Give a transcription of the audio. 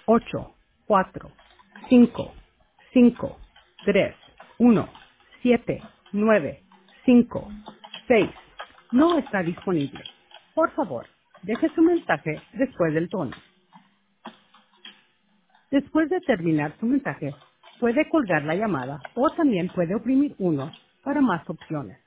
8, 4, 5, 5, 3, 1, 7, 9, 5, 6. No está disponible. Por favor, deje su mensaje después del tono. Después de terminar su mensaje, puede colgar la llamada o también puede oprimir uno para más opciones.